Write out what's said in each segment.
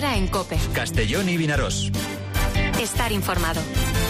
Herrera en COPE. Castellón i Vinaròs. Estar informado.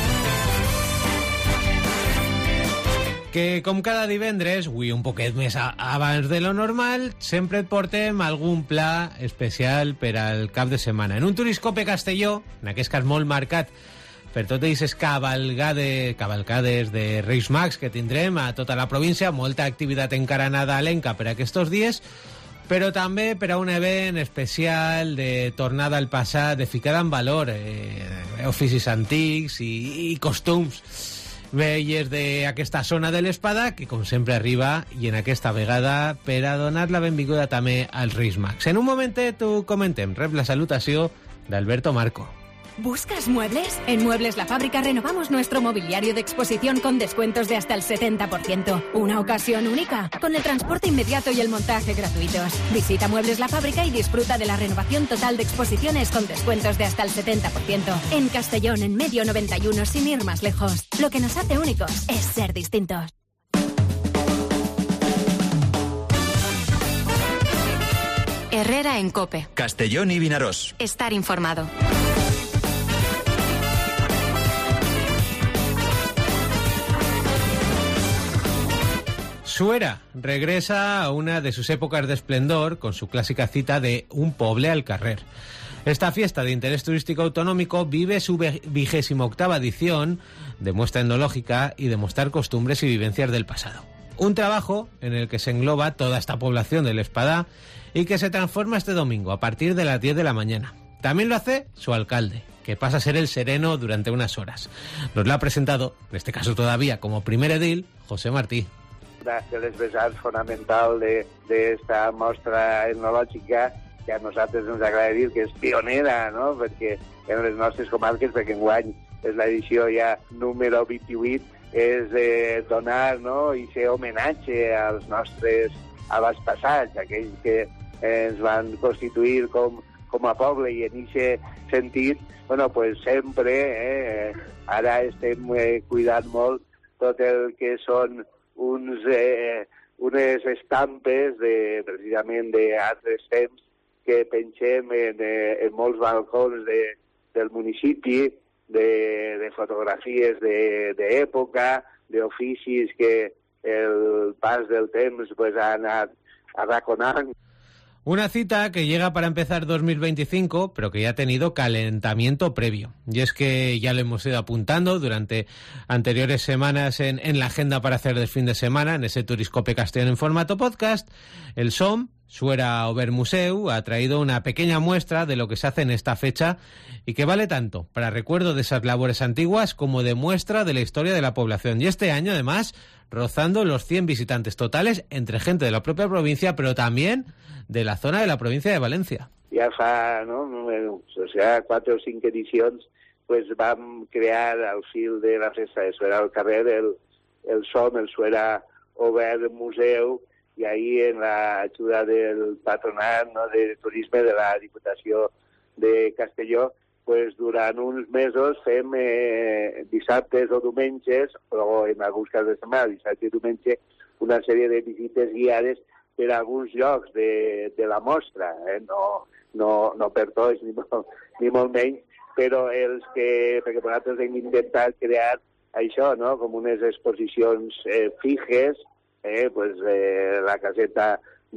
Que com cada divendres, avui un poquet més abans de lo normal, sempre et portem algun pla especial per al cap de setmana. En un Turiscope Castelló, en aquest cas molt marcat per totes aquestes cavalcades de Reis Mags que tindrem a tota la província, molta activitat encara nadalenca per aquests dies, però també per a un event especial de tornada al passat, de ficada en valor oficis antics i costums velles d'aquesta zona de l'Espada, que com sempre arriba, i en aquesta vegada per a donar la benvinguda també als Reis Mags. En un momentet ho comentem, rep la salutació d'Alberto Marco. ¿Buscas muebles? En Muebles La Fábrica renovamos nuestro mobiliario de exposición con descuentos de hasta el 70%. Una ocasión única, con el transporte inmediato y el montaje gratuitos. Visita Muebles La Fábrica y disfruta de la renovación total de exposiciones con descuentos de hasta el 70%. En Castellón, en Medio 91, sin ir más lejos. Lo que nos hace únicos es ser distintos. Herrera en COPE. Castellón i Vinaròs. Estar informado. Suera regresa a una de sus épocas de esplendor con su clásica cita de Un poble al carrer. Esta fiesta de interés turístico autonómico vive su 28ª edición de muestra etnológica y de mostrar costumbres y vivencias del pasado. Un trabajo en el que se engloba toda esta población del Espadá y que se transforma este domingo a partir de las 10 de la mañana. También lo hace su alcalde, que pasa a ser el sereno durante unas horas. Nos lo ha presentado, en este caso todavía como primer edil, José Martí. Una de les vessants fonamental d'esta mostra etnològica que a nosaltres ens agrada dir que és pionera, no? Perquè en les nostres comarques, perquè enguany és l'edició ja número 28, és donar, no?, i fer homenatge als nostres avantpassats, aquells que ens van constituir com a poble, i en aquest sentit, bueno, pues sempre, ara estem cuidant molt tot el que són unes estampes precisament d'altres temps que pensem en molts balcons del municipi, de fotografies d'època, d'oficis que el pas del temps pues, ha anat arraconant. Una cita que llega para empezar 2025, pero que ya ha tenido calentamiento previo. Y es que ya lo hemos ido apuntando durante anteriores semanas en la agenda para hacer del fin de semana, en ese Turiscope Castellón en formato podcast. El SOM, Suera Obert Museu, ha traído una pequeña muestra de lo que se hace en esta fecha y que vale tanto para recuerdo de esas labores antiguas como de muestra de la historia de la población. Y este año, además, rozando los 100 visitantes totales entre gente de la propia provincia, pero también de la zona de la provincia de València. Ja fa, no, o sea, 4 o 5 edicions, pues vam crear al fil de la festa de Suera al carrer el SOM, el Suera Obert Museu, i ahí en l'ajuda del patronat, no, de turisme de la Diputació de Castelló, pues durant uns mesos fem dissabtes o diumenges, o en alguns casos de setmana, dissabte i diumenge, una sèrie de visites guiades per a alguns llocs de la mostra, no per tots ni molt menys, però els que, perquè nosaltres hem intentat crear això, no?, com unes exposicions fijes, pues una caseta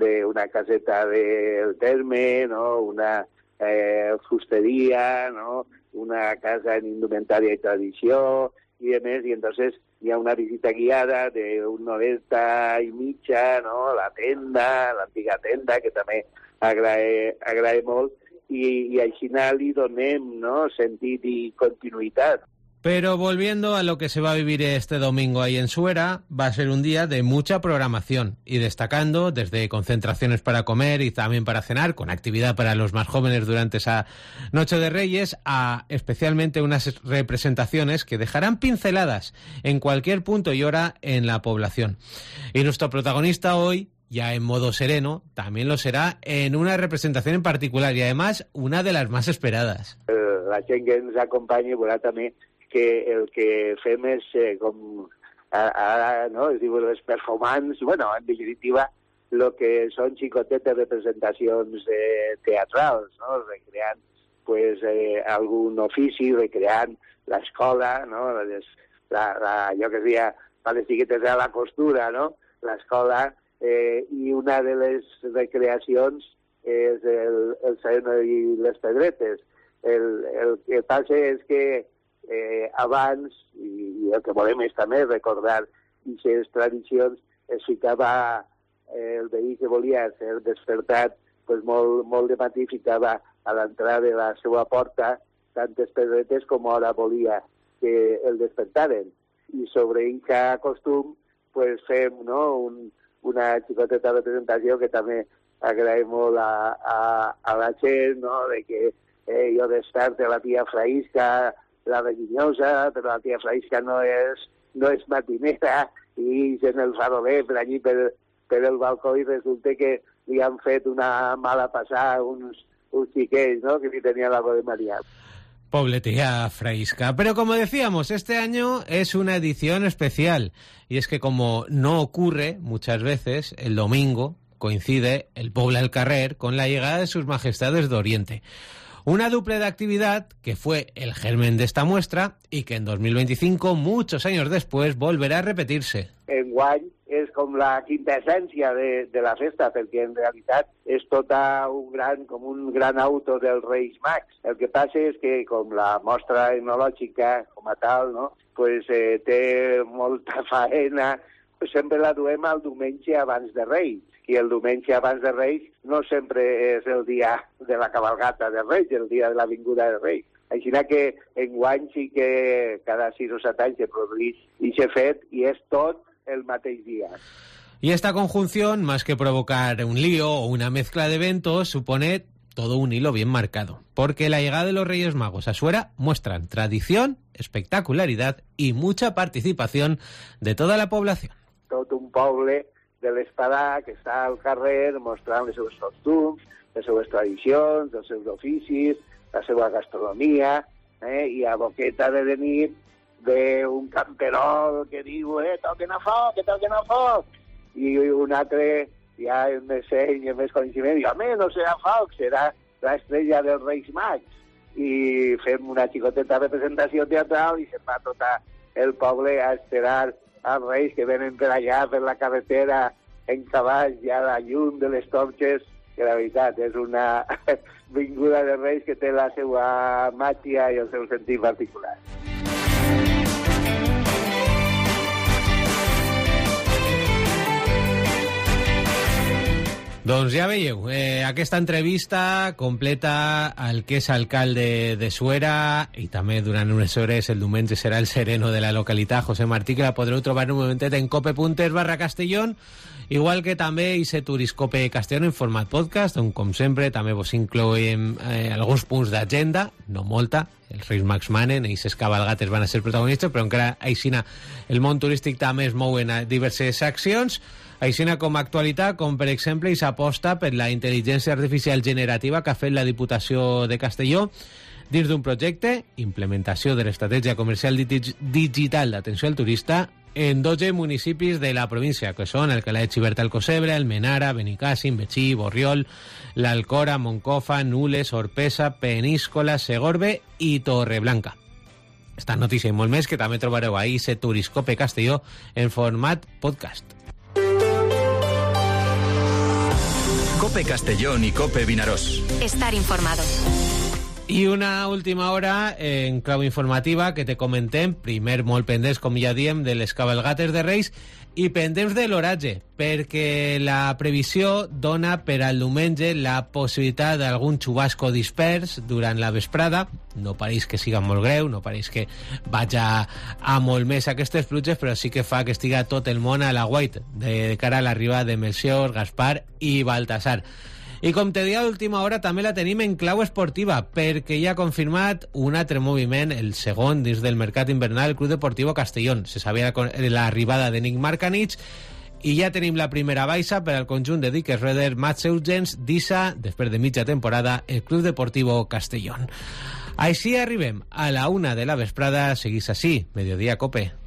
del terme, no?, una fusteria, no?, una casa en indumentària i tradició, i més, i entonces hi ha una visita guiada d'una horeta i mitja, no?, la tenda, l'antiga tenda, que també agrada molt, i així li donem, no?, sentit i continuïtat. Pero volviendo a lo que se va a vivir este domingo ahí en Suera, va a ser un día de mucha programación y destacando desde concentraciones para comer y también para cenar, con actividad para los más jóvenes durante esa Noche de Reyes, a especialmente unas representaciones que dejarán pinceladas en cualquier punto y hora en la población. Y nuestro protagonista hoy, ya en modo sereno, también lo será en una representación en particular y además una de las más esperadas. La gent que ens acompanya veurà també que el que fem és com ara, no?, es diu les performances, bueno, en definitiva, el que són xicotetes representacions teatrals, no?, recreant pues, algun ofici, recreant l'escola, no? Allò que es deia a les xiquetes de la costura, no? L'escola, i una de les recreacions és el sereno i les pedretes. El que passa és que abans, i el que volem és també recordar aquestes tradicions, es ficava el veí que volia ser despertat pues molt de matí, ficava a l'entrada de la seva porta tantes pedretes com ara volia que el despertaren. I sobre aquest costum pues fem, no, una xicoteta representació que també agraïm molt a la gent, no, de que jo desperte la tia Fraïsca, la religiosa, però la tia Fraïsca no és matinera, i en el faroler per allí per el balcó, i resulta que li han fet una mala passada uns xiquets, ¿no?, que ni tenían algo de María. Pobre tía Fraïsca. Pero como decíamos, este año es una edición especial. Y es que como no ocurre muchas veces, el domingo coincide el Poble al Carrer con la llegada de sus majestades de Oriente. Una duple de actividad que fue el germen de esta muestra y que en 2025, muchos años después, volverá a repetirse. Enguany és com la quinta essència de la festa, perquè en realitat és tota un gran auto dels Reis Mags. El que passa és que, com la mostra etnològica, com a tal, no, pues, té molta faena, pues sempre la duem al diumenge abans de Reis. I el diumenge abans de Reis no sempre és el dia de la cabalgata de Reis, el dia de la vinguda de Reis. Així que enguany sí que cada 6 o 7 anys se produeix aquest fet i és tot el mateix día. Y esta conjunción, más que provocar un lío o una mezcla de eventos, supone todo un hilo bien marcado, porque la llegada de los Reyes Magos a Suera muestran tradición, espectacularidad y mucha participación de toda la población. Tot un poble de l'Espadà que està al carrer mostrant els seus costums, les seves tradicions, els seus oficis, la seva gastronomia, i a boqueta de nit ve un camperol que diu toquen a foc, que toquen a foc, i un altre ja amb més seny, amb més coneixement, diu, home, no serà foc, serà l'estrella dels Reis Mags. I fem una xicoteta representació teatral i se'n va tot el poble a esperar els Reis que venen per allà, per la carretera, en cavall, ja a la llum de les torxes, que la veritat és una vinguda de Reis que té la seva màgia i el seu sentit particular. Doncs ja veieu, aquesta entrevista completa al que és alcalde de Suera i també durant unes hores el diumenge serà el sereno de la localitat, José Martí, que la podreu trobar en un momentet en cope.es/Castellón, igual que també i Turiscope Castellón en format podcast, on com sempre també vos incloem alguns punts d'agenda, no molta, els Reis Mags manen, i ses cabalgates van a ser protagonistes, però encara aixina el món turístic també es mouen a diverses accions. Aixina com a actualitat, com per exemple i s'aposta per la intel·ligència artificial generativa que ha fet la Diputació de Castelló dins d'un projecte, implementació de l'estratègia comercial digital d'atenció al turista en 12 municipis de la província, que són el Calà de Xivert, Alcocebre, Almenara, Benicàssim, Betxí, Borriol, l'Alcora, Moncofa, Nules, Orpesa, Peníscola, Segorbe i Torreblanca. Esta notícia i molt més que també trobareu a Turiscope Castelló en format podcast. Cope Castellón y Cope Vinaròs. Estar informado. I una última hora en clau informativa que te comentem, primer molt pendents, com ja diem, de les cabalgates de Reis i pendents de l'oratge, perquè la previsió dona per al diumenge la possibilitat d'algun xubasco dispers durant la vesprada. No pareix que siga molt greu, no pareix que vaja a molt més aquestes pluges, però sí que fa que estiga tot el món a la guait de cara a l'arribada de Melcior, Gaspar i Baltasar. I com te deia, a l'última hora també la tenim en clau esportiva, perquè ja ha confirmat un altre moviment, el segon dins del mercat invernal, el Club Deportivo Castellón. Se sabia l'arribada de Nick Marcanich i ja tenim la primera baixa per al conjunt de Dick Schroeder, Mats Eugens, d'Issa, després de mitja temporada, el Club Deportivo Castellón. Així arribem a la 1 de la vesprada. Seguís així, Mediodía Cope.